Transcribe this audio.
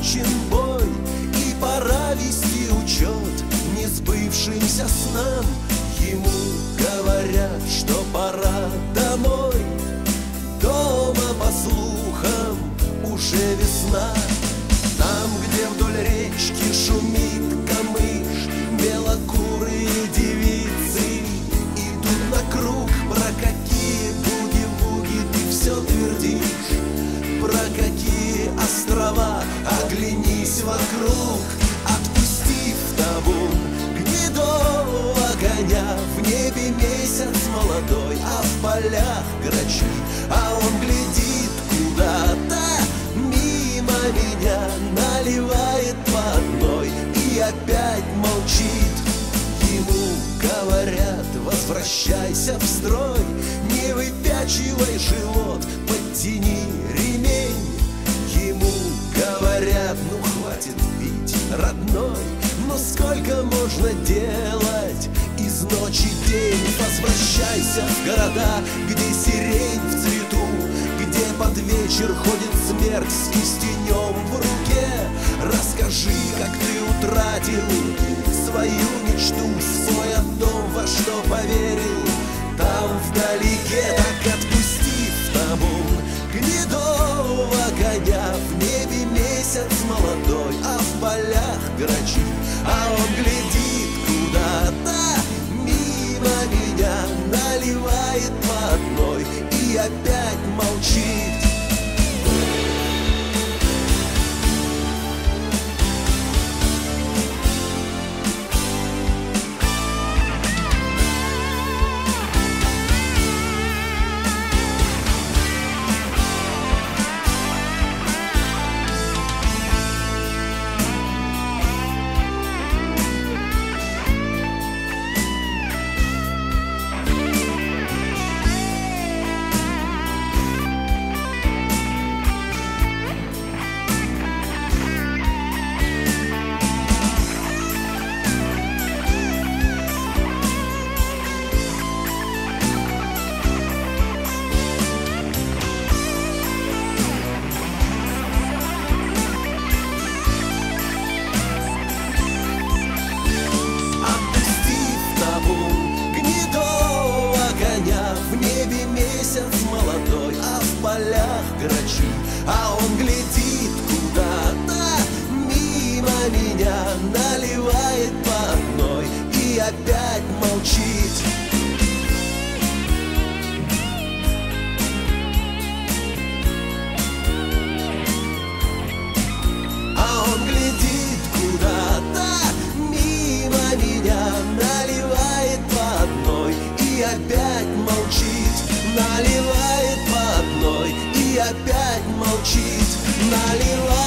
окончен бой, и пора вести учет несбывшимся снам. Ему говорят, что пора домой. Дома, по слухам, уже весна. Там, где вдоль речки шумит камыш, белокурые девицы идут на круг. Про какие буги-вуги ты все твердишь? Про какие острова? Оглянись вокруг. Отпустив табун гнедого коня, в небе месяц молодой, а в полях грачи. А он глядит куда-то мимо меня, наливает по одной и опять молчит. Ему говорят: возвращайся в строй, не выпячивай живот, подтяни ремень. Ему говорят: ну хватит пить, родной, но сколько можно делать из ночи день? Возвращайся в города, где сирень в цвету, где под вечер ходит смерть с кистенем в руке. Расскажи, как ты утратил свою мечту, свой дом, во что поверил там вдалеке. Так отпустив табун гнедого коня, в небе месяц молодой, а в полях грачи. А он глядит куда-то мимо меня, наливает по одной и опять молчит. Молодой, а в полях грачи. А он глядит куда-то мимо меня, наливает по одной и опять молчит. А он глядит куда-то мимо меня, наливает по одной и опять молчит. Наливает по одной и опять молчит. Наливает.